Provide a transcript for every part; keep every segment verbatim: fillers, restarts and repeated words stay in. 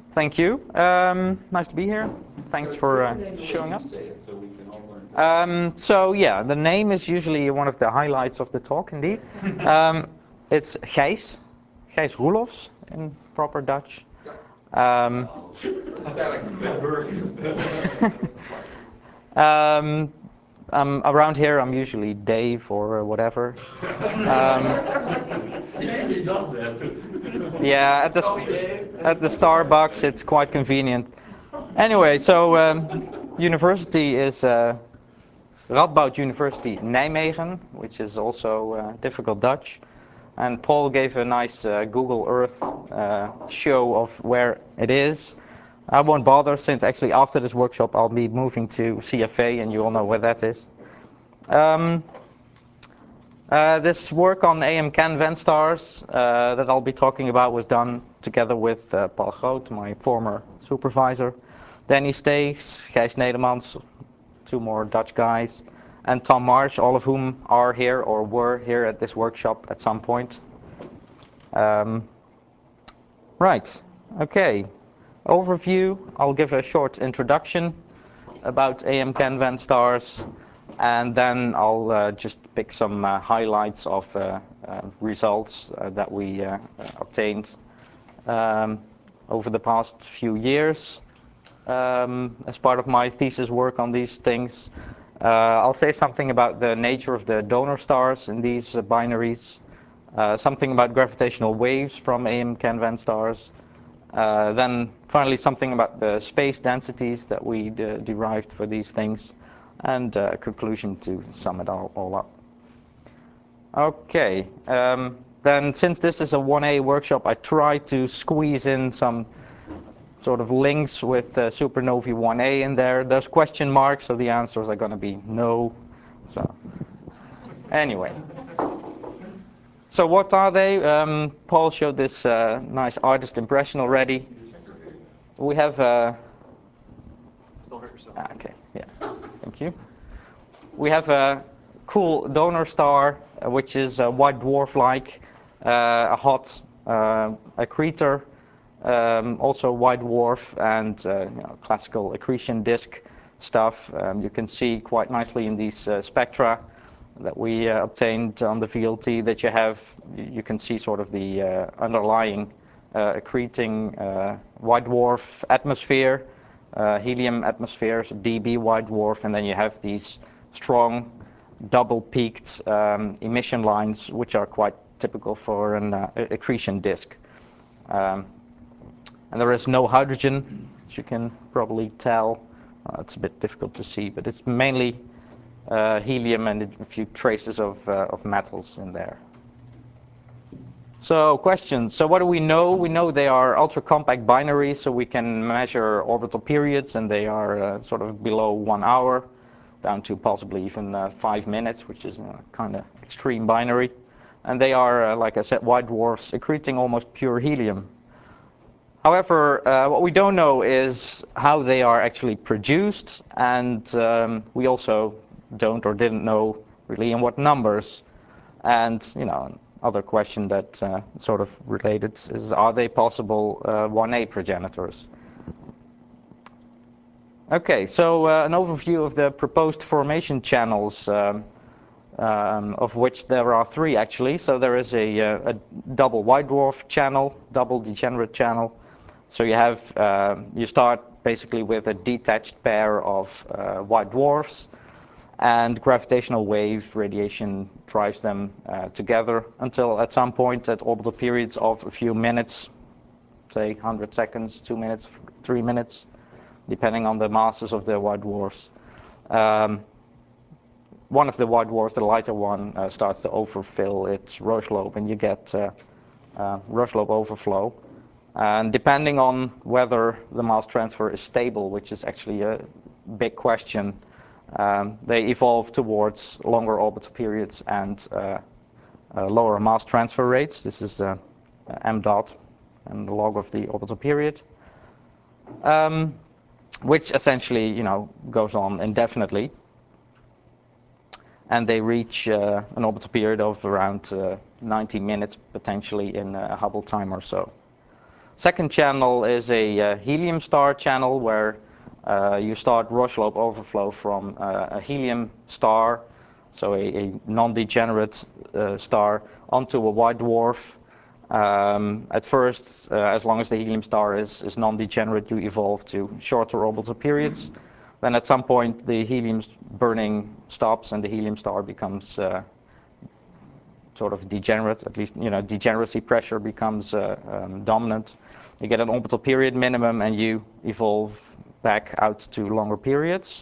Thank you. Um, nice to be here. Thanks for uh, showing up. Um, so yeah, the name is usually one of the highlights of the talk, indeed. Um, it's Gijs, Gijs Roelofs in proper Dutch. Um, um, um, around here, I'm usually Dave or whatever. Um, yeah, at the at the Starbucks, it's quite convenient. Anyway, so um, university is uh, Radboud University Nijmegen, which is also uh, difficult Dutch. And Paul gave a nice uh, Google Earth uh, show of where it is. I won't bother, since actually after this workshop I'll be moving to C F A, and you all know where that is. Um, uh, this work on A M CAN Venstars uh, that I'll be talking about was done together with uh, Paul Groot, my former supervisor, Danny Steegs, Gijs Nedermans, two more Dutch guys, and Tom Marsh, all of whom are here or were here at this workshop at some point. Um, right, okay. Overview, I'll give a short introduction about A M CAN Venstars, and then I'll uh, just pick some uh, highlights of uh, uh, results uh, that we uh, obtained um, over the past few years um, as part of my thesis work on these things. Uh, I'll say something about the nature of the donor stars in these uh, binaries, uh, something about gravitational waves from A M CAN Venstars, uh, then finally something about the space densities that we de derived for these things, and uh, a conclusion to sum it all, all up. Okay, um, then since this is a one A workshop, I try to squeeze in some sort of links with uh, supernovae one A in there. There's question marks, so the answers are going to be no. So anyway. So what are they? Um, Paul showed this uh, nice artist impression already. We have uh, Don't hurt yourself. ah, okay, yeah, thank you. We have a cool donor star, uh, which is a white dwarf-like, uh, a hot uh, accretor, um, also white dwarf, and uh, you know, classical accretion disk stuff. Um, you can see quite nicely in these uh, spectra that we uh, obtained on the V L T that you have. You can see sort of the uh, underlying uh, accreting uh, white dwarf atmosphere, uh, helium atmosphere, so D B white dwarf, and then you have these strong double-peaked um, emission lines, which are quite typical for an uh, accretion disk. Um, and there is no hydrogen, as you can probably tell. Uh, it's a bit difficult to see, but it's mainly uh, helium and a few traces of, uh, of metals in there. So questions. So what do we know? We know they are ultra-compact binaries, so we can measure orbital periods, and they are uh, sort of below one hour, down to possibly even uh, five minutes, which is a kind of extreme binary. And they are, uh, like I said, white dwarfs accreting almost pure helium. However, uh, what we don't know is how they are actually produced, and um, we also don't or didn't know really in what numbers. And, you know, other question that uh, sort of related is, are they possible uh, one A progenitors? Okay, so uh, an overview of the proposed formation channels, um, um, of which there are three actually. So there is a, a double white dwarf channel, double degenerate channel. So you have, uh, you start basically with a detached pair of uh, white dwarfs, and gravitational wave radiation drives them uh, together until at some point at orbital periods of a few minutes, say one hundred seconds, two minutes, three minutes, depending on the masses of the white dwarfs. Um, one of the white dwarfs, the lighter one, uh, starts to overfill its Roche lobe, and you get uh, uh, Roche lobe overflow. And depending on whether the mass transfer is stable, which is actually a big question, um, they evolve towards longer orbital periods and uh, uh, lower mass transfer rates. This is uh, m dot and the log of the orbital period, um, which essentially, you know, goes on indefinitely. And they reach uh, an orbital period of around uh, ninety minutes, potentially in a Hubble time or so. Second channel is a uh, helium star channel where uh, you start Roche-Lobe overflow from uh, a helium star, so a, a non-degenerate uh, star, onto a white dwarf. Um, at first, uh, as long as the helium star is, is non-degenerate, you evolve to shorter orbital periods. Then at some point, the helium burning stops and the helium star becomes uh, sort of degenerate, at least, you know, degeneracy pressure becomes uh, um, dominant. You get an orbital period minimum and you evolve back out to longer periods.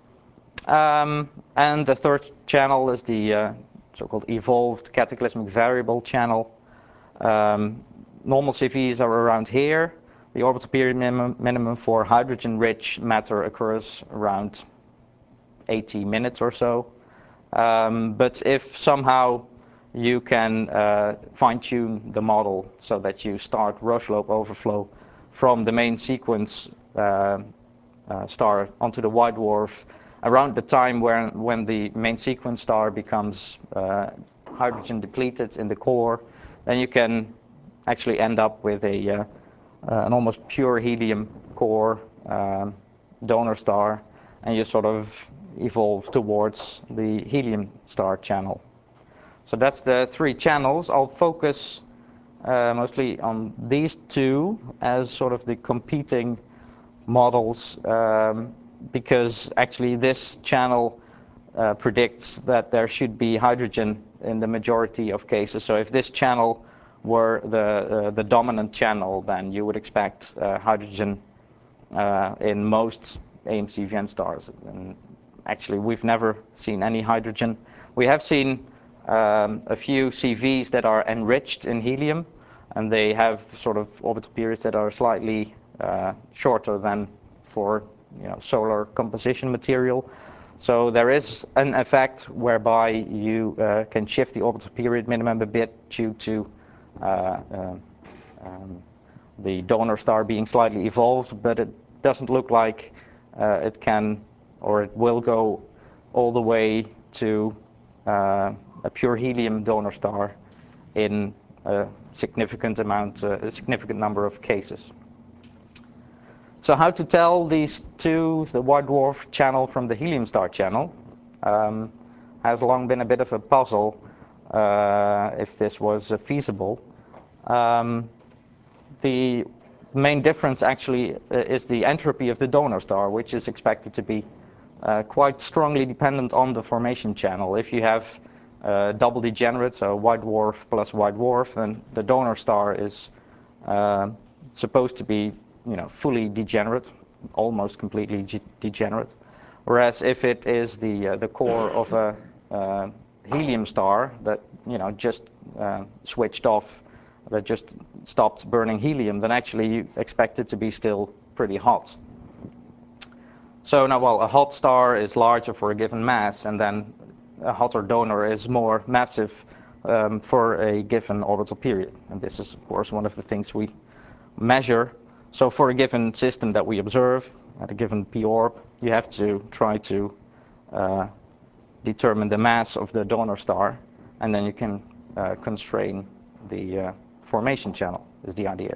Um, and the third channel is the uh, so-called evolved cataclysmic variable channel. Um, normal C Vs are around here. The orbital period minimum, minimum for hydrogen-rich matter occurs around eighty minutes or so. Um, but if somehow you can uh, fine-tune the model so that you start Roche-Lobe overflow from the main sequence uh, uh, star onto the white dwarf around the time when, when the main sequence star becomes uh, hydrogen depleted in the core, then you can actually end up with a, uh, uh, an almost pure helium core um, donor star, and you sort of evolve towards the helium star channel. So that's the three channels. I'll focus uh, mostly on these two as sort of the competing models, um, because actually this channel uh, predicts that there should be hydrogen in the majority of cases. So if this channel were the, uh, the dominant channel, then you would expect uh, hydrogen uh, in most A M C V N stars. And actually, we've never seen any hydrogen. We have seen um, a few C Vs that are enriched in helium, and they have sort of orbital periods that are slightly uh, shorter than for, you know, solar composition material. So there is an effect whereby you uh, can shift the orbital period minimum a bit due to uh, uh, um, the donor star being slightly evolved, but it doesn't look like uh, it can or it will go all the way to uh, a pure helium donor star in a significant amount, uh, a significant number of cases. So how to tell these two, the white dwarf channel from the helium star channel, um, has long been a bit of a puzzle uh, if this was uh, feasible. Um, the main difference actually uh, is the entropy of the donor star, which is expected to be uh, quite strongly dependent on the formation channel. If you have uh, double degenerate, so white dwarf plus white dwarf, then the donor star is uh, supposed to be, you know, fully degenerate, almost completely degenerate. Whereas if it is the uh, the core of a uh, helium star that, you know, just uh, switched off, that just stopped burning helium, then actually you expect it to be still pretty hot. So now, well, a hot star is larger for a given mass, and then a hotter donor is more massive um, for a given orbital period. And this is, of course, one of the things we measure. So for a given system that we observe at a given p-orb, you have to try to uh, determine the mass of the donor star, and then you can uh, constrain the uh, formation channel, is the idea.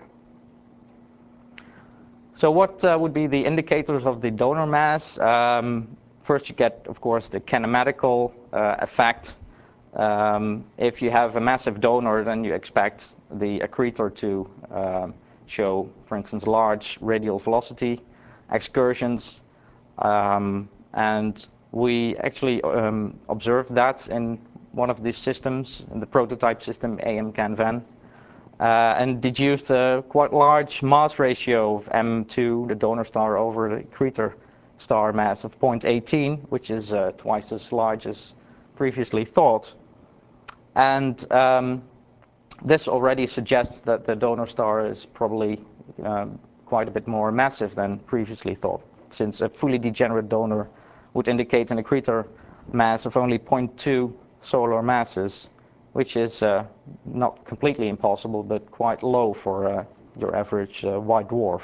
So what uh, would be the indicators of the donor mass? Um, first, you get, of course, the kinematical uh, effect. Um, if you have a massive donor, then you expect the accretor to uh, show, for instance, large radial velocity excursions. Um, and we actually um, observed that in one of these systems, in the prototype system A M CanVen. Uh, and deduced a quite large mass ratio of M two, the donor star, over the accretor star mass of zero point one eight, which is uh, twice as large as previously thought. And um, this already suggests that the donor star is probably um, quite a bit more massive than previously thought, since a fully degenerate donor would indicate an accretor mass of only zero point two solar masses, which is uh, not completely impossible, but quite low for uh, your average uh, white dwarf.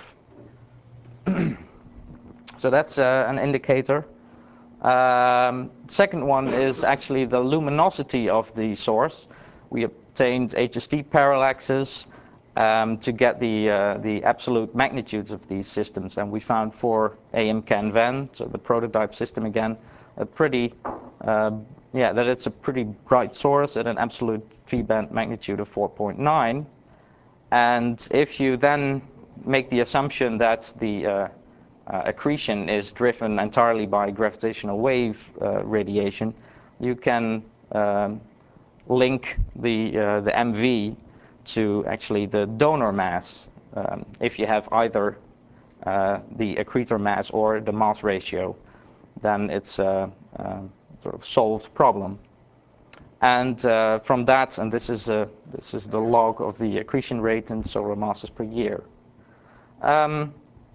So that's uh, an indicator. Um, second one is actually the luminosity of the source. We obtained H S T parallaxes, um, to get the, uh, the absolute magnitudes of these systems. And we found for A M C A N Ven, so the prototype system again, a pretty, uh, yeah, that it's a pretty bright source at an absolute phi-band magnitude of four point nine. And if you then make the assumption that the uh, uh, accretion is driven entirely by gravitational wave uh, radiation, you can um, link the, uh, the M V to actually the donor mass, um, if you have either uh, the accretor mass or the mass ratio, then it's a, a sort of solved problem. And uh, from that, and this is, uh, this is the log of the accretion rate in solar masses per year. Um,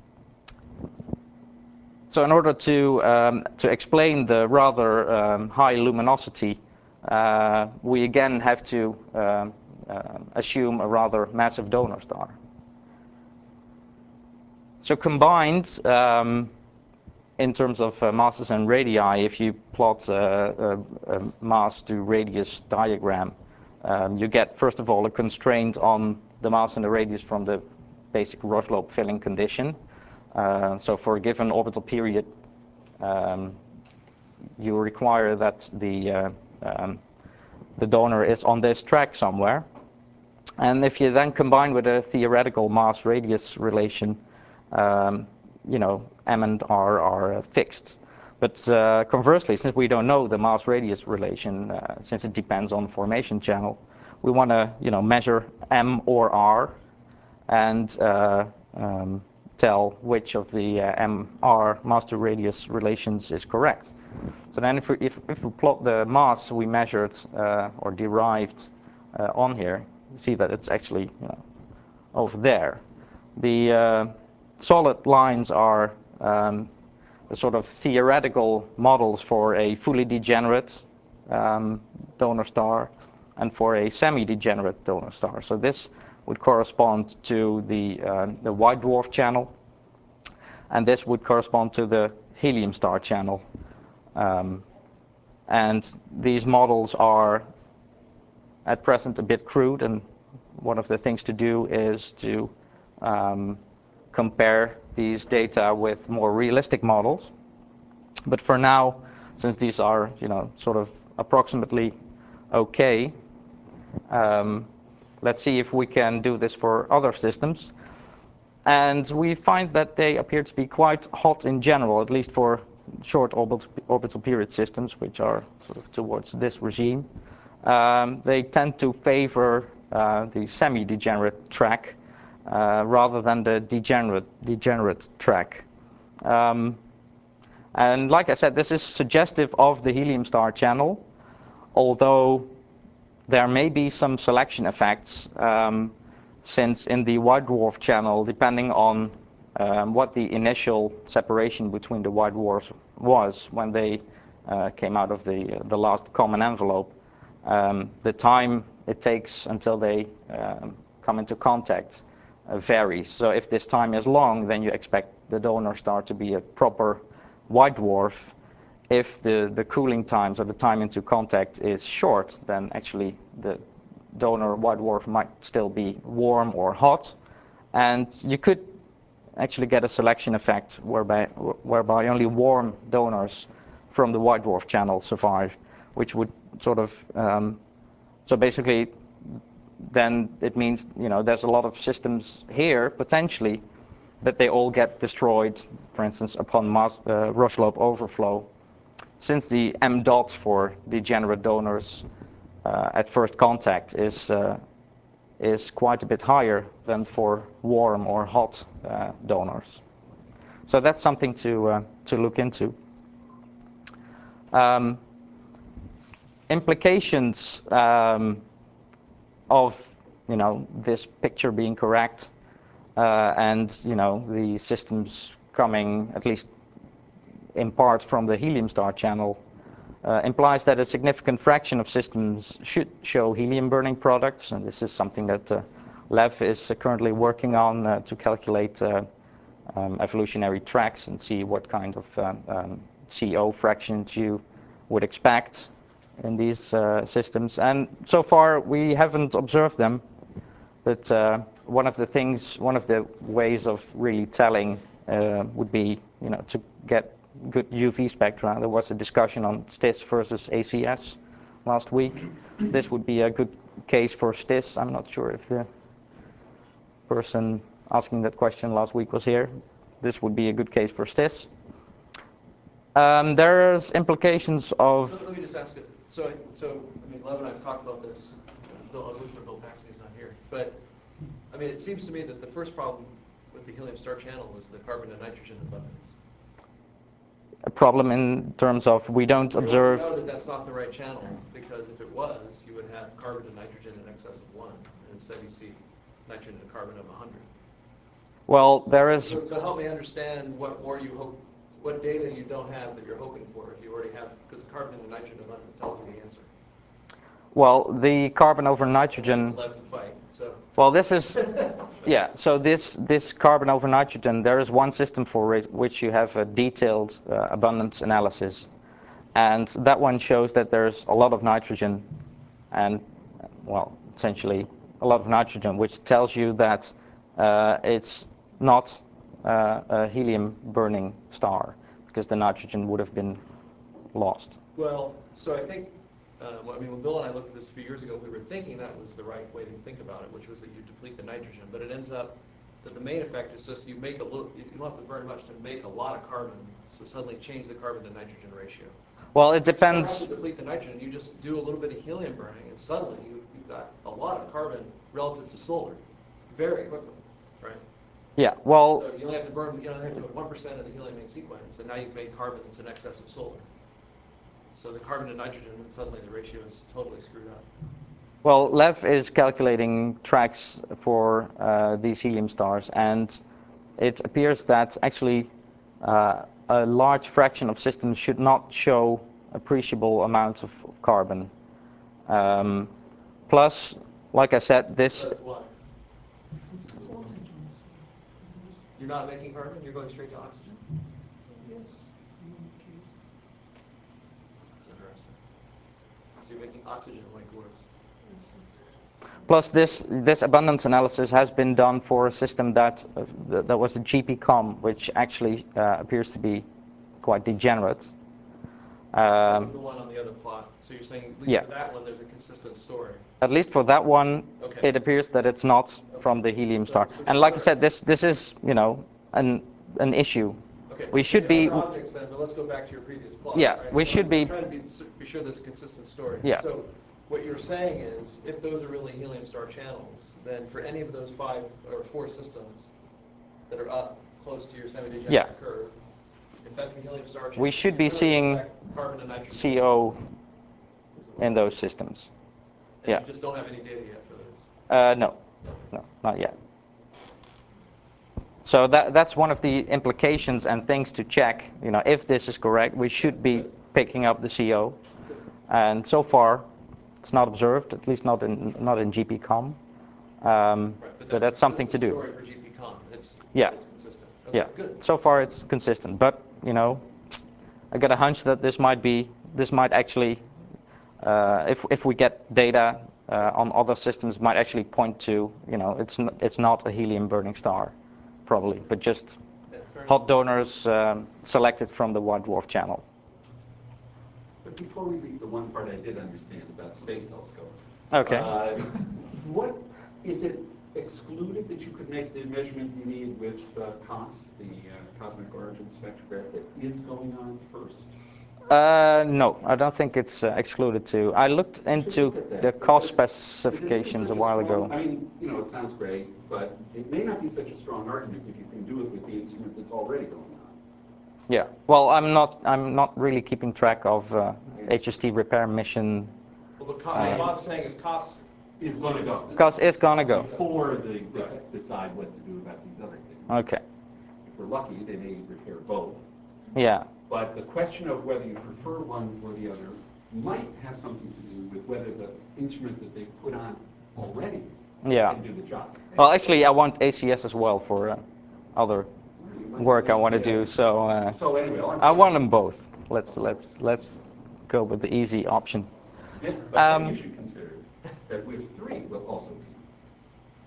so in order to, um, to explain the rather um, high luminosity, uh, we again have to um, uh, assume a rather massive donor star. So combined, um, in terms of uh, masses and radii, if you plot uh, a, a mass to radius diagram, um, you get, first of all, a constraint on the mass and the radius from the basic Roslob filling condition. Uh, so for a given orbital period, um, you require that the, uh, um, the donor is on this track somewhere. And if you then combine with a theoretical mass-radius relation, um, you know, M and R are uh, fixed. But uh, conversely, since we don't know the mass-radius relation, uh, since it depends on formation channel, we want to, you know, measure M or R and uh, um, tell which of the uh, M R mass-to-radius relations is correct. So then, if we, if, if we plot the mass we measured uh, or derived uh, on here, you see that it's actually, you know, over there. The uh, solid lines are um, the sort of theoretical models for a fully degenerate um, donor star and for a semi-degenerate donor star. So this would correspond to the, uh, the white dwarf channel, and this would correspond to the helium star channel. Um, and these models are at present a bit crude, and one of the things to do is to um, compare these data with more realistic models. But for now, since these are, you know, sort of approximately okay, um, let's see if we can do this for other systems. And we find that they appear to be quite hot in general, at least for short orbital, orbital period systems, which are sort of towards this regime. Um, they tend to favor uh, the semi-degenerate track uh, rather than the degenerate, degenerate track. Um, and like I said, this is suggestive of the helium star channel, although there may be some selection effects, um, since in the white dwarf channel, depending on um, what the initial separation between the white dwarfs was when they uh, came out of the, the last common envelope, um, the time it takes until they um, come into contact uh, varies. So if this time is long, then you expect the donor star to be a proper white dwarf. If the, the cooling times or the time into contact is short, then actually the donor white dwarf might still be warm or hot. And you could actually get a selection effect whereby, whereby only warm donors from the white dwarf channel survive, which would sort of, um, so basically then it means, you know, there's a lot of systems here potentially, but they all get destroyed, for instance, upon mass, uh, Roslob overflow. Since the M dot for degenerate donors uh, at first contact is uh, is quite a bit higher than for warm or hot uh, donors, so that's something to uh, to look into. Um, implications um, of, you know, this picture being correct uh, and, you know, the systems coming at least in part from the helium star channel uh, implies that a significant fraction of systems should show helium burning products, and this is something that uh, Lev is uh, currently working on uh, to calculate uh, um, evolutionary tracks and see what kind of um, um, C O fractions you would expect in these uh, systems. And so far we haven't observed them, But uh, one of the things, one of the ways of really telling uh, would be, you know, to get good U V spectra. There was a discussion on STIS versus A C S last week. This would be a good case for STIS. I'm not sure if the person asking that question last week was here. This would be a good case for STIS. Um, there's implications of... So let me just ask it. So, so I mean, Lev and I have talked about this. Bill, I was looking for Bill Paxton, he's not here. But, I mean, it seems to me that the first problem with the helium star channel is the carbon and nitrogen abundance. A problem in terms of we don't We observe... know that that's not the right channel, because if it was, you would have carbon and nitrogen in excess of one, and instead you see nitrogen and carbon of one hundred. Well, there is... So, so help me understand what more you hope, what data you don't have that you're hoping for if you already have, because carbon and nitrogen abundance tells you the answer. Well, the carbon over nitrogen... Left to fight, so... Well, this is... Yeah, so this, this carbon over nitrogen, there is one system for it which you have a detailed uh, abundance analysis. And that one shows that there's a lot of nitrogen and, well, essentially a lot of nitrogen, which tells you that uh, it's not uh, a helium-burning star, because the nitrogen would have been lost. Well, so I think, uh, well, I mean, when Bill and I looked at this a few years ago, we were thinking that was the right way to think about it, which was that you deplete the nitrogen. But it ends up that the main effect is just you make a little, you don't have to burn much to make a lot of carbon, so suddenly change the carbon to nitrogen ratio. Well, it So if you don't have depends. to deplete the nitrogen, you just do a little bit of helium burning, and suddenly you, you've got a lot of carbon relative to solar, very quickly, right? Yeah, well, So you only have to burn, you only have to put one percent of the helium main sequence, and now you've made carbon that's in excess of solar. So the carbon to nitrogen, and suddenly the ratio is totally screwed up. well, Lev is calculating tracks for uh, these helium stars, and it appears that actually uh, a large fraction of systems should not show appreciable amounts of, of carbon. Um, plus, like I said, this... So that's why. You're not making carbon, you're going straight to oxygen? Yes. That's interesting. So you're making oxygen like dwarfs. Plus, this this abundance analysis has been done for a system that uh, th that was a G P COM, which actually uh, appears to be quite degenerate. That Um, was the one on the other plot. So you're saying at least yeah. for that one, there's a consistent story. At least for that one, Okay. it appears that it's not Okay. from the helium So star. it's- And like I said, this this is, you know, an an issue. Okay. We so should the be. other objects then, but let's go back to your previous plot. Yeah, right? we So should I'm be- trying to be, be sure there's a consistent story. Yeah. So what you're saying is, if those are really helium star channels, then for any of those five or four systems that are up close to your semi-degenerate Yeah. curve, if that's the helium star channel, We should be you really seeing expect carbon and nitrogen C O in those systems. And Yeah. you just don't have any data yet for those. Uh, no, no, not yet. So that that's one of the implications and things to check. You know, if this is correct, we should be picking up the C O. And so far, it's not observed, at least not in not in G P COM. Um, Right, but that's something to do. Story for G P COM. It's, Yeah. it's consistent. Okay, Yeah. good. So far, it's consistent. But you know, I got a hunch that this might be this might actually, uh, if if we get data uh, on other systems, might actually point to, you know, it's n it's not a helium burning star, probably, but just Yeah, fair hot enough. donors um, selected from the white dwarf channel. But before we leave the one part I did understand about Space Telescope. Okay. Uh, what, is it excluded that you could make the measurement you need with uh, COS, the uh, Cosmic Origin Spectrograph, that is going on first? Uh, no, I don't think it's uh, excluded too. I looked into the cost specifications a while ago. I mean, you know, it sounds great, but it may not be such a strong argument if you can do it with the instrument that's already going on. Yeah. Well, I'm not. I'm not really keeping track of uh, H S T repair mission. Well, the co- Uh, what Bob's saying is costs. Is going to go. Because it's gonna go. Before they de- decide what to do about these other things. Okay. If we're lucky, they may repair both. Yeah. But the question of whether you prefer one or the other might have something to do with whether the instrument that they've put on already Yeah. can do the job. Well, actually, I want A C S as well for uh, other work I want to do. So uh, So anyway, all I'm I saying want them is- both. Let's let's let's go with the easy option. Then- But then Um, you should consider that with three will also be.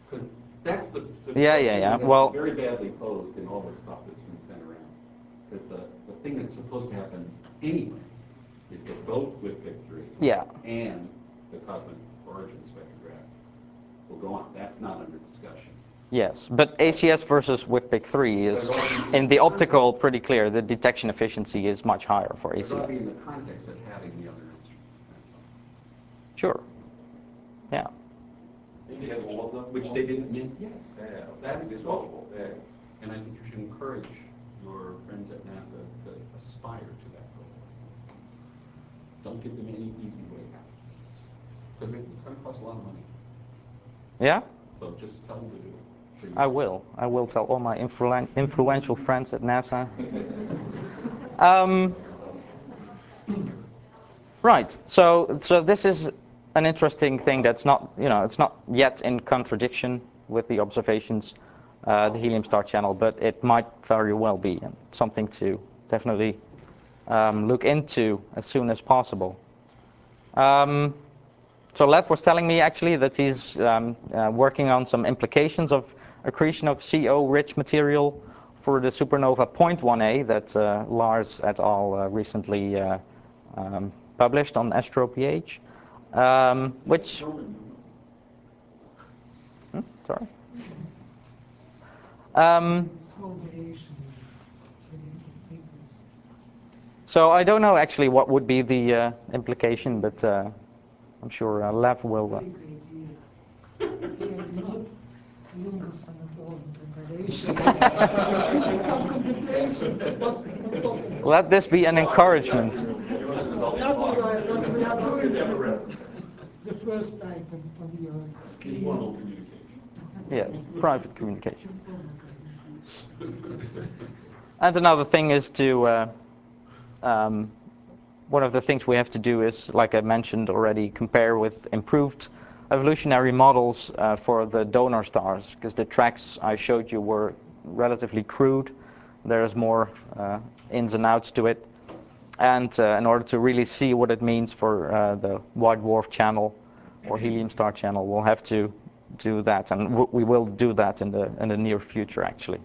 Because that's the, the Yeah, yeah, question yeah. that has Well- been very badly posed in all the stuff that's been sent around. Because the, the thing that's supposed to happen anyway is that both WIPPIC three Yeah. and the cosmic origin spectrograph will go on. That's not under discussion. Yes, but A C S versus WIPPIC three is, in the optical, pretty clear. The detection efficiency is much higher for But it ought to be A C S. in the context of having the other instruments, that's all. Sure. Yeah. Maybe have all of them? Which they didn't mean, yes. Yeah, That is it's well. possible, yeah. And I think you should encourage your friends at NASA to aspire to that goal. Don't give them any easy way out. Because it's going to cost a lot of money. Yeah? So just tell them to do it. For you. I will. I will tell all my influen- influential friends at NASA. Um, right. So, so this is an interesting thing that's not, you know, it's not yet in contradiction with the observations, uh, the helium star channel, but it might very well be, and something to definitely um, look into as soon as possible. Um, so Lev was telling me actually that he's um, uh, working on some implications of accretion of C O-rich material for the supernova point one A that uh, Lars et al. Uh, recently uh, um, published on AstroPH, um, which... Hmm, sorry. Um, so I don't know actually what would be the uh, implication, but uh, I'm sure uh, Lev will... Uh, let this be an encouragement. The first item on your screen. Informal communication. Yes, private communication. And another thing is to, uh, um, one of the things we have to do is, like I mentioned already, compare with improved evolutionary models uh, for the donor stars, because the tracks I showed you were relatively crude. There's more uh, ins and outs to it. And uh, in order to really see what it means for uh, the white dwarf channel or helium star channel, we'll have to do that, and w we will do that in the in the near future, actually.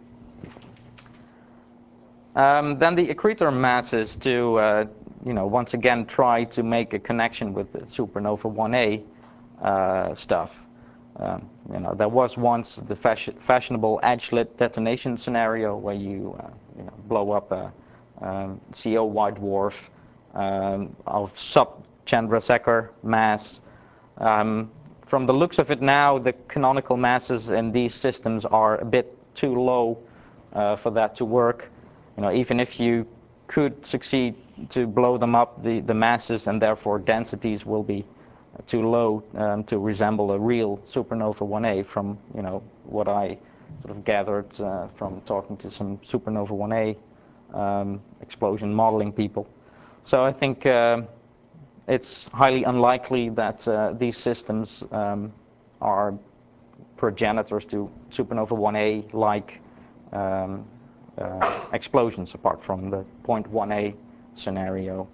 Um, then the accretor masses to, uh, you know, once again try to make a connection with the supernova one A uh, stuff. Um, you know, there was once the fashion, fashionable edgelit detonation scenario where you, uh, you know, blow up a um, C O white dwarf um, of sub-Chandrasekhar mass. Um, from the looks of it now, the canonical masses in these systems are a bit too low uh, for that to work. You know, even if you could succeed to blow them up, the, the masses and therefore densities will be too low um, to resemble a real supernova one A from, you know, what I sort of gathered uh, from talking to some supernova one A um, explosion modeling people. So I think uh, it's highly unlikely that uh, these systems um, are progenitors to supernova one A like um, uh, explosions, apart from the point one A scenario.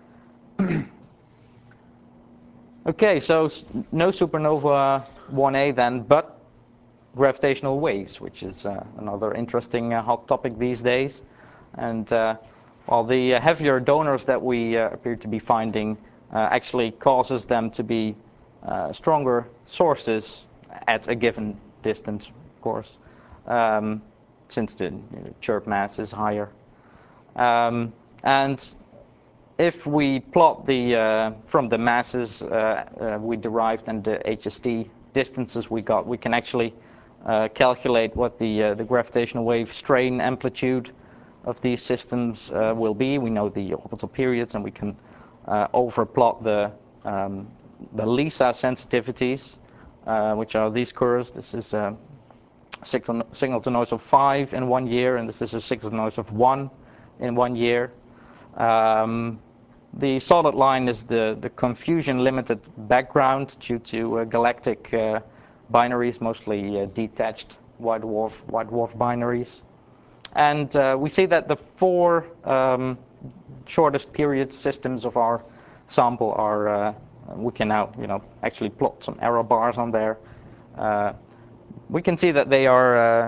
Okay, so no supernova one A then, but gravitational waves, which is uh, another interesting uh, hot topic these days. And uh, while the uh, heavier donors that we uh, appear to be finding uh, actually causes them to be uh, stronger sources at a given distance, of course, um, since the you know, chirp mass is higher. Um, and if we plot the, uh, from the masses uh, uh, we derived and the H S T distances we got, we can actually uh, calculate what the, uh, the gravitational wave strain amplitude of these systems uh, will be. We know the orbital periods, and we can uh, overplot the, um, the LISA sensitivities, uh, which are these curves. This is a signal, signal to noise of five in one year, and this is a signal to noise of one in one year. Um, the solid line is the, the confusion-limited background due to uh, galactic uh, binaries, mostly uh, detached white dwarf, white dwarf binaries. And uh, we see that the four um, shortest period systems of our sample are, uh, we can now, you know, actually plot some error bars on there. Uh, we can see that they are uh,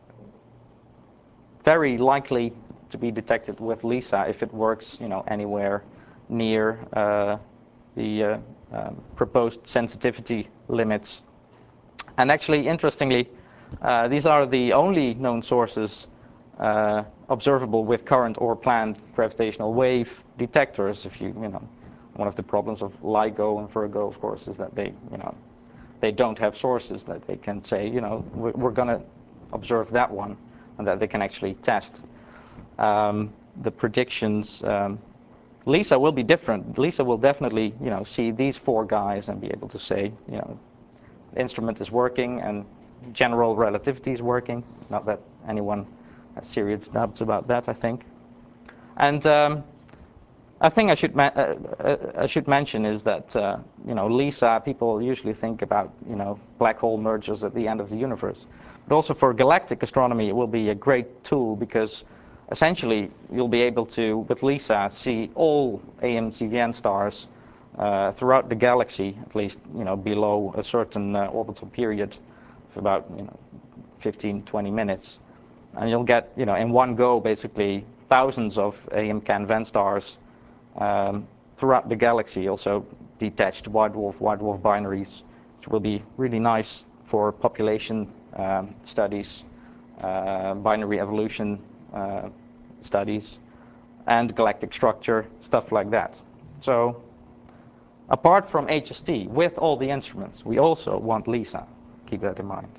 very likely to be detected with LISA if it works, you know, anywhere near uh, the uh, um, proposed sensitivity limits. And actually, interestingly, uh, these are the only known sources uh, observable with current or planned gravitational wave detectors. If you, you know, one of the problems of LIGO and Virgo, of course, is that they, you know, they don't have sources that they can say, you know, we're, we're going to observe that one, and that they can actually test. Um, the predictions, um, LISA will be different. LISA will definitely, you know, see these four guys and be able to say, you know, the instrument is working and general relativity is working. Not that anyone has serious doubts about that, I think. And um, a thing I should ma uh, uh, I should mention is that uh, you know, LISA, people usually think about, you know, black hole mergers at the end of the universe, but also for galactic astronomy it will be a great tool, because essentially you'll be able to, with LISA, see all A M C V N stars uh, throughout the galaxy, at least, you know, below a certain uh, orbital period of about, you know, fifteen, twenty minutes, and you'll get, you know, in one go basically thousands of A M C A N V E N stars Um, throughout the galaxy, also detached white dwarf, white dwarf binaries, which will be really nice for population um, studies, uh, binary evolution uh, studies, and galactic structure, stuff like that. So apart from H S T, with all the instruments, we also want LISA. Keep that in mind.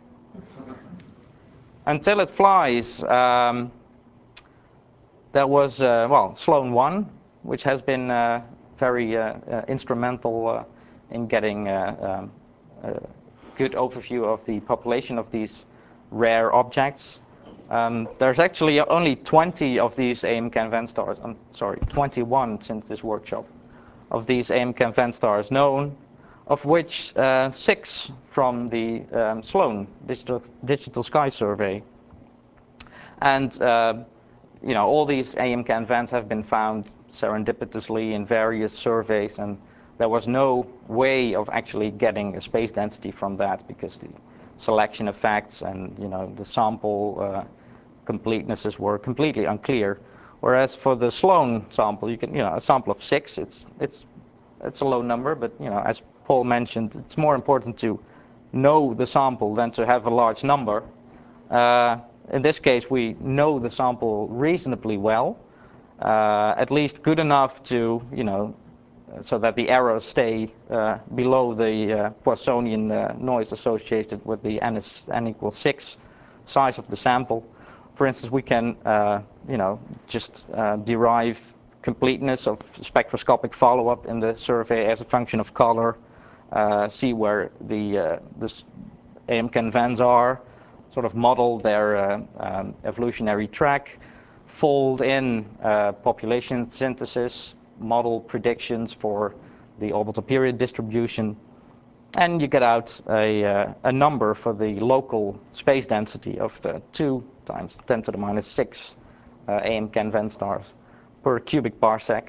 Until it flies, um, there was, uh, well, Sloan one, which has been uh, very uh, uh, instrumental uh, in getting uh, um, a good overview of the population of these rare objects. Um, there's actually only twenty of these A M C A N V E N stars, I'm sorry, twenty-one since this workshop, of these A M C A N V E N stars known, of which uh, six from the um, Sloan Digital, Digital Sky Survey. And uh, you know, all these A M C A N V E Ns have been found serendipitously in various surveys, and there was no way of actually getting a space density from that, because the selection effects and, you know, the sample uh, completenesses were completely unclear. Whereas for the Sloan sample, you can, you know, a sample of six, it's it's it's a low number, but, you know, as Paul mentioned, it's more important to know the sample than to have a large number. Uh, in this case, we know the sample reasonably well. Uh, at least good enough to, you know, so that the errors stay uh, below the uh, Poissonian uh, noise associated with the n, is, n equals six size of the sample. For instance, we can, uh, you know, just uh, derive completeness of spectroscopic follow-up in the survey as a function of color, uh, see where the, uh, the A M C A N V E Ns are, sort of model their uh, um, evolutionary track, fold in uh, population synthesis, model predictions for the orbital period distribution, and you get out a, uh, a number for the local space density of uh, two times ten to the minus six uh, A M C A N V E N stars per cubic parsec,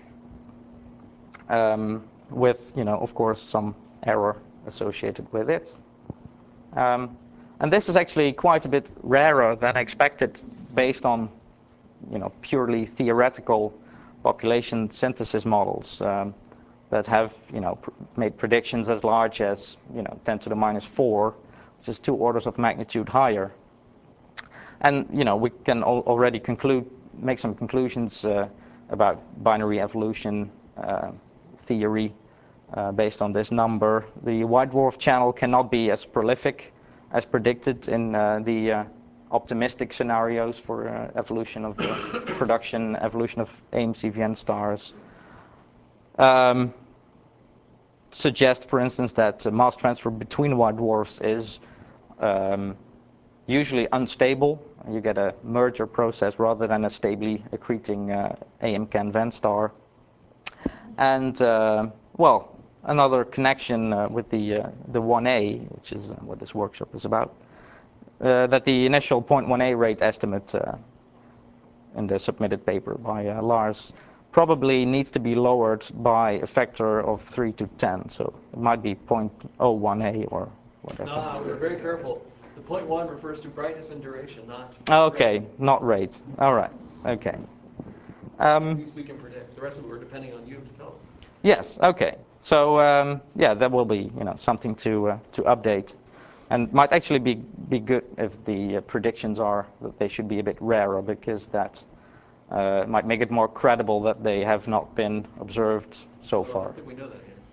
um, with, you know, of course, some error associated with it. Um, and this is actually quite a bit rarer than expected, based on, you know, purely theoretical population synthesis models um, that have, you know, pr made predictions as large as, you know, ten to the minus four, which is two orders of magnitude higher. And, you know, we can al already conclude, make some conclusions uh, about binary evolution uh, theory uh, based on this number. The white dwarf channel cannot be as prolific as predicted in uh, the uh, optimistic scenarios for uh, evolution of the production, evolution of A M C V N stars. Um, suggest, for instance, that uh, mass transfer between white dwarfs is um, usually unstable. You get a merger process rather than a stably accreting uh, A M C A N V E N star. And, uh, well, another connection uh, with the, uh, the one A, which is uh, what this workshop is about, uh, that the initial zero point one A rate estimate uh, in the submitted paper by uh, Lars probably needs to be lowered by a factor of three to ten. So it might be zero point zero one A or whatever. No, we're very careful. The point one refers to brightness and duration, not. Okay, not rate. All right. Okay. Um, These we can predict. The rest of it we're depending on you to tell us. yes. Okay. So um, yeah, that will be you know something to uh, to update, and might actually be be good if the uh, predictions are that they should be a bit rarer, because that uh, might make it more credible that they have not been observed so Well, I far. don't think we know that yet.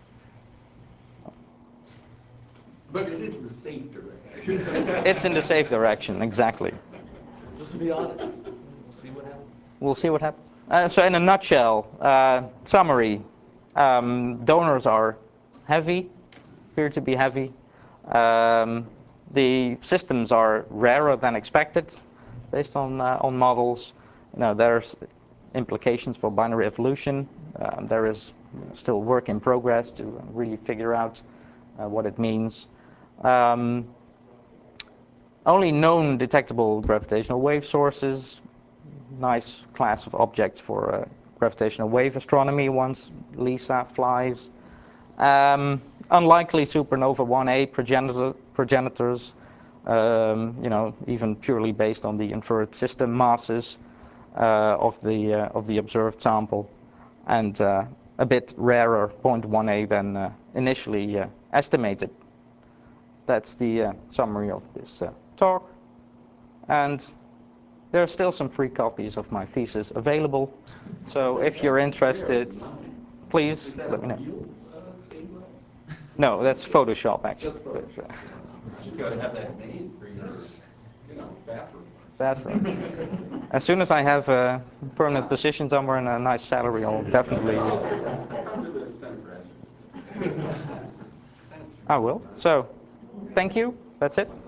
But it is the safe direction. It's in the safe direction, exactly. Just to be honest, we'll see what happens. We'll see what happens. Uh, so in a nutshell, uh, summary, um, donors are heavy, appear to be heavy. Um, the systems are rarer than expected based on, uh, on models. You know, there's implications for binary evolution. Um, there is still work in progress to really figure out uh, what it means. Um, only known detectable gravitational wave sources. Nice class of objects for uh, gravitational wave astronomy once LISA flies. Um, unlikely supernova one A progenitor, progenitors, um, you know, even purely based on the inferred system masses uh, of the uh, of the observed sample, and uh, a bit rarer point one A than uh, initially uh, estimated. That's the uh, summary of this uh, talk, and there are still some free copies of my thesis available. So if you're interested, please Is that let me know. real uh, stained glass? No, that's Photoshop actually. That's Photoshop. But, uh, You gotta have that made for your, you know, bathroom. bathroom. As soon as I have a permanent position somewhere and a nice salary, I'll definitely. Come to the Center for Astrophysics. I will. So, thank you. That's it.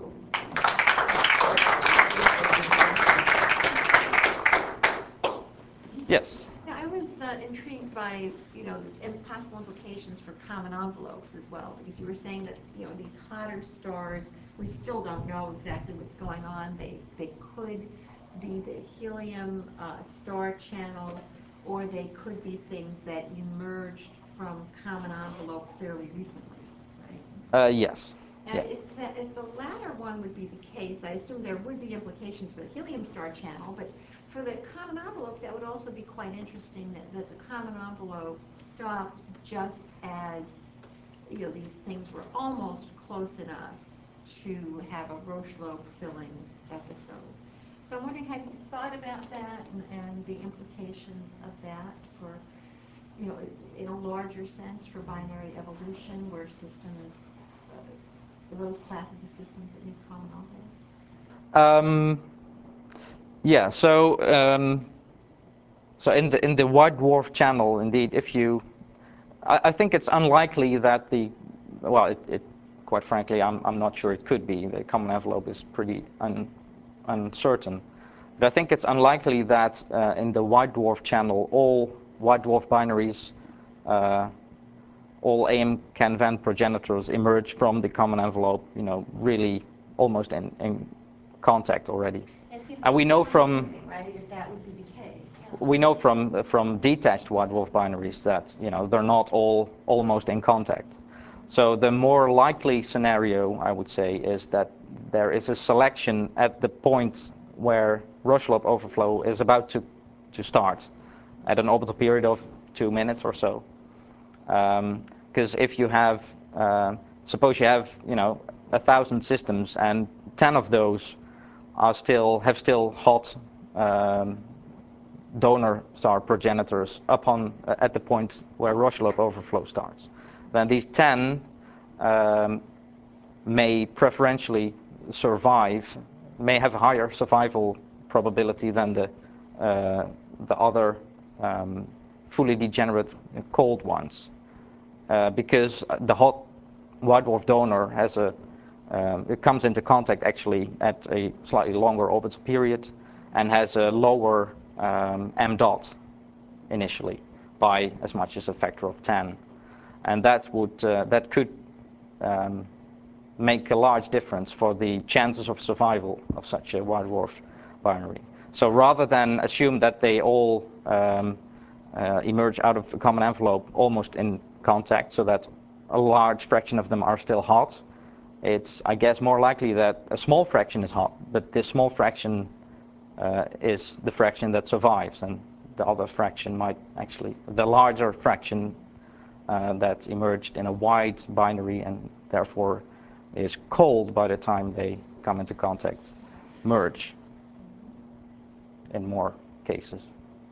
Yes. Yeah, I was uh, intrigued by, you know, the im- possible implications for common envelopes as well, because you were saying that, you know, these hotter stars, we still don't know exactly what's going on. They, they could be the helium uh, star channel, or they could be things that emerged from common envelope fairly recently, right? Uh, yes. And Yeah. if, that, if the latter one would be the case, I assume there would be implications for the helium star channel, but for the common envelope, that would also be quite interesting, that, that the common envelope stopped just as, you know, these things were almost close enough to have a Roche-Lobe filling episode. So I'm wondering, have you thought about that and, and the implications of that for, you know, in a larger sense for binary evolution, where systems, uh, those classes of systems that need common envelopes? Um, yeah. So, um, so in the in the white dwarf channel, indeed, if you, I, I think it's unlikely that the, well, it, it quite frankly, I'm I'm not sure it could be. The common envelope is pretty un, uncertain. But I think it's unlikely that uh, in the white dwarf channel, all white dwarf binaries, uh, all A M Canvan progenitors emerge from the common envelope, you know, really almost in, in contact already. It seems And we like know it's from fascinating, right, if that would be the case. Yeah. we know from from detached white dwarf binaries that you know they're not all almost in contact. So the more likely scenario, I would say, is that there is a selection at the point where Roche-Lobe overflow is about to to start, at an orbital period of two minutes or so. Because um, if you have, uh, suppose you have, you know, a thousand systems, and ten of those are still have still hot um, donor star progenitors upon uh, at the point where Roche-Lobe overflow starts, then these ten um, may preferentially survive, may have a higher survival probability than the uh, the other um, fully degenerate cold ones, uh, because the hot white dwarf donor has a um, it comes into contact actually at a slightly longer orbital period and has a lower um, m dot initially by as much as a factor of ten, and that would uh, that could um, make a large difference for the chances of survival of such a white dwarf binary. So rather than assume that they all um, uh, emerge out of a common envelope almost in contact, so that a large fraction of them are still hot, it's, I guess, more likely that a small fraction is hot, but this small fraction uh, is the fraction that survives, and the other fraction might actually, the larger fraction uh, that emerged in a wide binary and therefore is cold by the time they come into contact, merge in more cases.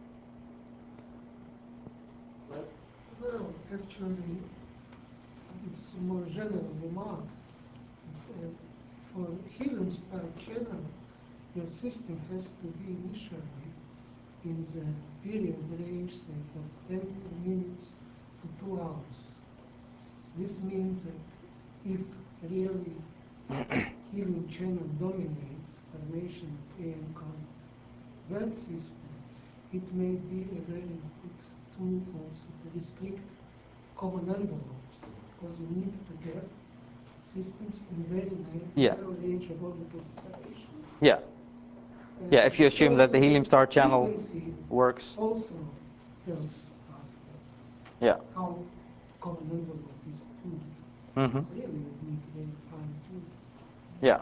Well, actually, it's a more general remark. Uh, for helium star channel, your system has to be initially in the period range, say, from ten minutes to two hours. This means that if really helium channel dominates formation of A M convert system, it may be a very good tool also to restrict common envelopes, because you need to get systems in very Yeah. narrow range of orbital separation. Yeah. And Yeah, if you assume that the also helium star channel frequency works. also tells us that Yeah. how common envelope is tuned. Mm-hmm. Really, you need very fine tools. Yeah.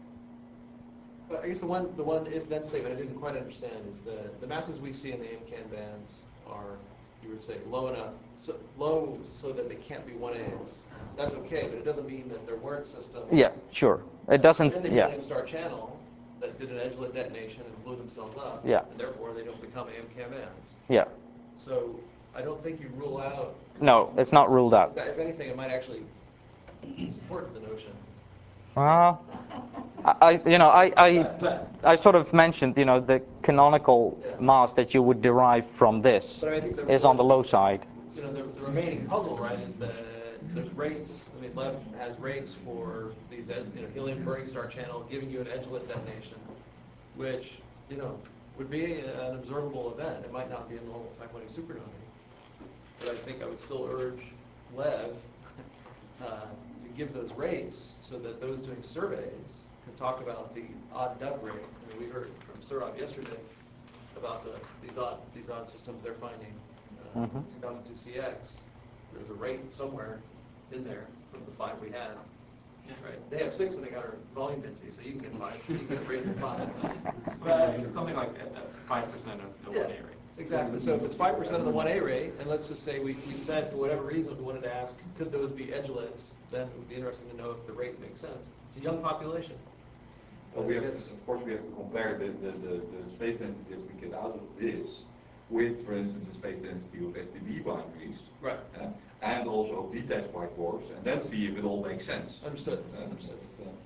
But I guess the one, the one if-then statement I didn't quite understand is the, the masses we see in the A M C A N bands are, you would say, low enough, so, low so that they can't be one A's. That's okay, but it doesn't mean that there weren't systems. Yeah, sure. It doesn't, In the yeah. helium star channel that did an edgelet detonation and blew themselves up. Yeah. And therefore they don't become A M C A N bands. Yeah. So I don't think you rule out. No, it's not ruled out. If anything, it might actually support the notion. Well, I, you know, I, I, I sort of mentioned, you know, the canonical mass that you would derive from this But I think the- is on the low side. You know, the, the remaining puzzle, right, is that there's rates. I mean, Lev has rates for these, ed- you know, helium burning star channel giving you an edgelet detonation, which, you know, would be an observable event. It might not be a normal Type one A supernovae, but I think I would still urge Lev uh, to give those rates so that those doing surveys can talk about the odd dub rate. I mean, we heard from Surab yesterday about the, these odd these odd systems they're finding. Uh, Mhm. two thousand two C X. There's a rate somewhere in there from the five we had. Right. They have six and they got our volume density, so you can get five. You can get a rate of five. Something, something like that, five percent of the one A Yeah, rate. exactly. So if it's five percent of the one A rate, and let's just say we, we said for whatever reason we wanted to ask, could those be edgelets? Then it would be interesting to know if the rate makes sense. It's a young population. Well, we have, It's- to- of course, we have to compare the, the, the, the space density that we get out of this with, for instance, the space density of S T B binaries. Right. uh, and also detached white dwarfs, and then see if it all makes sense. Understood. Uh, Understood. it's, uh,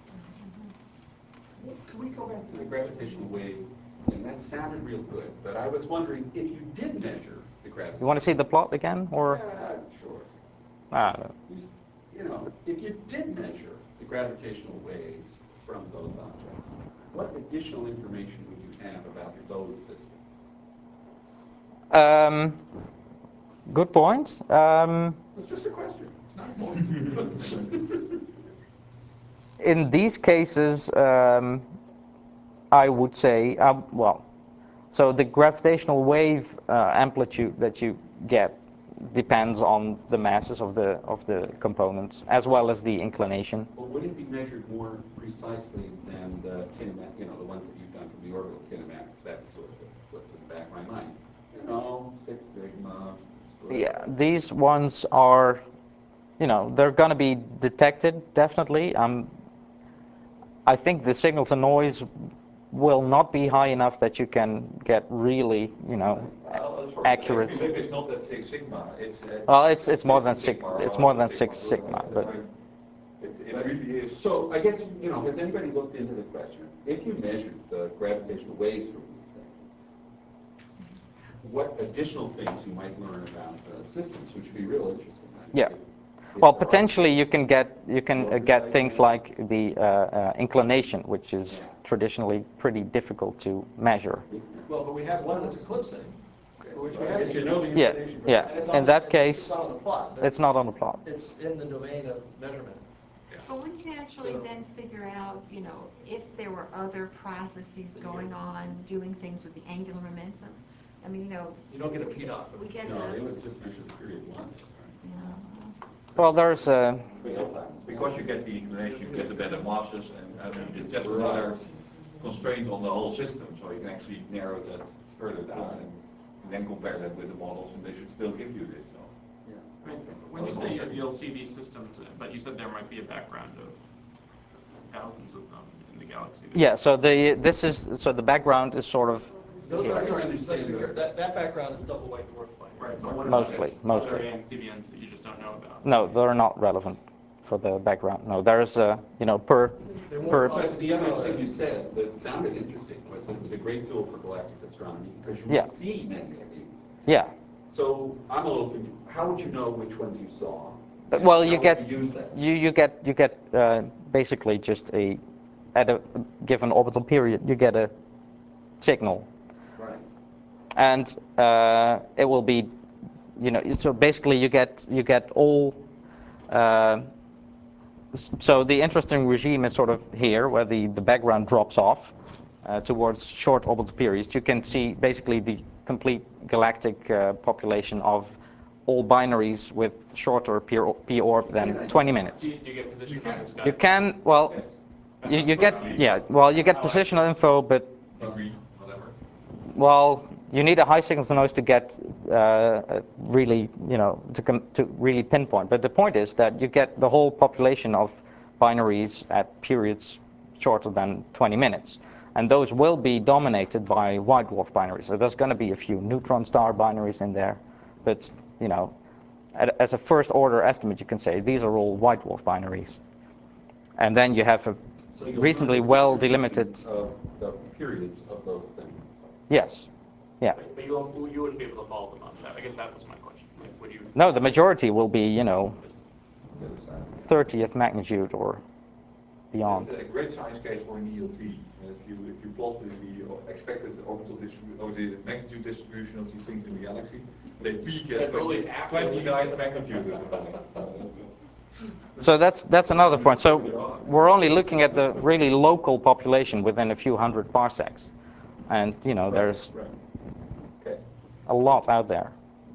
Can we go back to the gravitational wave? And that sounded real good, but I was wondering if you did measure the gravity. You want to see the plot again, or? Yeah, sure. Ah, no. You s- You know, if you did measure the gravitational waves from those objects, what additional information would you have about those systems? Um, good point. Um, It's just a question. It's not important. in these cases, um, I would say, um, well, so the gravitational wave uh, amplitude that you get depends on the masses of the of the components as well as the inclination. Well, would it be measured more precisely than the kinematic, you know, the ones that you've done from the orbital kinematics? That's sort of what's in the back of my mind. You know, Six Sigma. split. Yeah, these ones are, you know, they're going to be detected definitely. Um, I think the signal to noise will not be high enough that you can get really, you know, well, sorry, accurate. maybe it's not at Six Sigma. It's at Well, it's it's more than fifty six. sigma or It's more than one six sigma, but It, it really is. So I guess, you know, has anybody looked into the question? If you measured the gravitational waves from these things, what additional things you might learn about uh, systems, which would be real interesting. I mean, Yeah. if- if well, there are- potentially you can get you can More uh, get precise things analysis. like the uh, uh, inclination, which is Yeah. traditionally pretty difficult to measure. Well, but we have one that's eclipsing, for which we Right, have. if you know the Yeah, information for yeah. And it's In on- that it's- case, It's not on the plot. but it's not on the plot. It's in the domain of measurement. But we can actually So- then figure out, you know, if there were other processes going on, doing things with the angular momentum. I mean, you know, You don't get a P dot. we get No, they the, would just measure the period once, right? you know, Well, there's a Scale times. Because you get the inclination, you get the better masses, and I mean, it's just another constraint on the whole system, so you can actually narrow that further down and then compare that with the models, and they should still give you this, so. I mean, when you say you'll- you'll see these systems, but you said there might be a background of thousands of them in the galaxy. yeah. So the this is so the background is sort of Those here. are, That's what I let's be understand. clear, that, that background is double white dwarf binaries. Right, but what Mostly, about mostly. other A N C V Ns that you just don't know about? No, they're not relevant for the background. No, there's a you know per They won't per. cost But the other thing you said that sounded interesting was that it was a great tool for galactic astronomy because you Yeah. would see many of these. Yeah. So I'm a little confused. How would you know which ones you saw? Uh, Well, And you how get would you use that? you you get you get uh, basically just a at a given orbital period you get a signal, Right. and uh, it will be, you know, so basically you get you get all. Uh, s- so the interesting regime is sort of here, where the the background drops off uh, towards short orbital periods. You can see basically the complete galactic uh, population of all binaries with shorter p p orb than twenty minutes. Do you, do you get position on the sky? You can, well, you, you get, yeah, well, you get positional info, but, Degree, whatever. well, you need a high signal to noise to get uh, really, you know, to, com to really pinpoint. But the point is that you get the whole population of binaries at periods shorter than twenty minutes. And those will be dominated by white dwarf binaries. So there's going to be a few neutron star binaries in there. But, you know, at, as a first order estimate, you can say these are all white dwarf binaries. And then you have a So you'll reasonably learn the well distribution delimited, Of the periods of those things. yes, yeah. Right, but you, won't- you wouldn't be able to follow them up. That- I guess that was my question. Like, would you? No, the majority will be, you know, Just- The other side. thirtieth magnitude or beyond. It's a great science case for an E L T. If you, if you plot the the expected orbital distribution, or the magnitude distribution of these things in the galaxy, they peak at That's only after- twenty-ninth magnitude or something. So that's that's another point. So we're only looking at the really local population within a few hundred parsecs, and you know there's Right. Okay. a lot out there.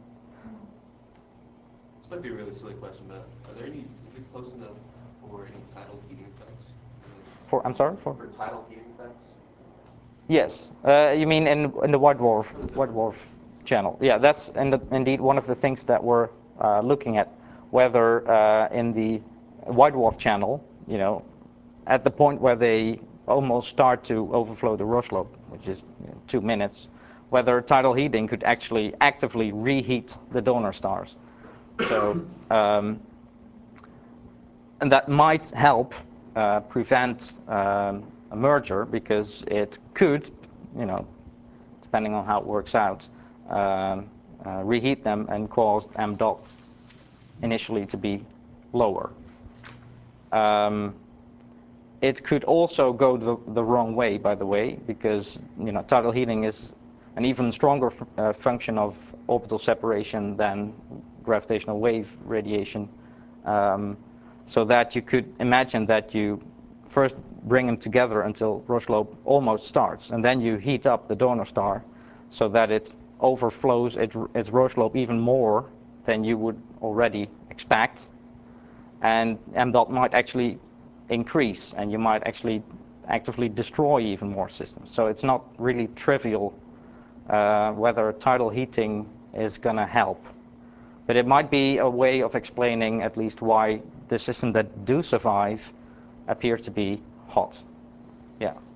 This might be a really silly question, but are there any, is it close enough for any tidal heating effects? For I'm sorry for For tidal heating effects? yes. Uh, you mean in in the white dwarf white dwarf channel? Yeah, that's in the, indeed one of the things that we're uh, looking at. Whether uh, in the white dwarf channel, you know, at the point where they almost start to overflow the Roslob, which is you know, two minutes, whether tidal heating could actually actively reheat the donor stars. So, um, and that might help uh, prevent um, a merger because it could, you know, depending on how it works out, um, uh, reheat them and cause m dot initially to be lower. Um, it could also go the, the wrong way, by the way, because you know tidal heating is an even stronger f uh, function of orbital separation than gravitational wave radiation. Um, so that you could imagine that you first bring them together until Roslob almost starts, and then you heat up the donor star so that it overflows its, its Roslob even more than you would already expect, and m dot might actually increase, and you might actually actively destroy even more systems. So it's not really trivial uh, whether tidal heating is going to help. But it might be a way of explaining at least why the systems that do survive appear to be hot. Yeah.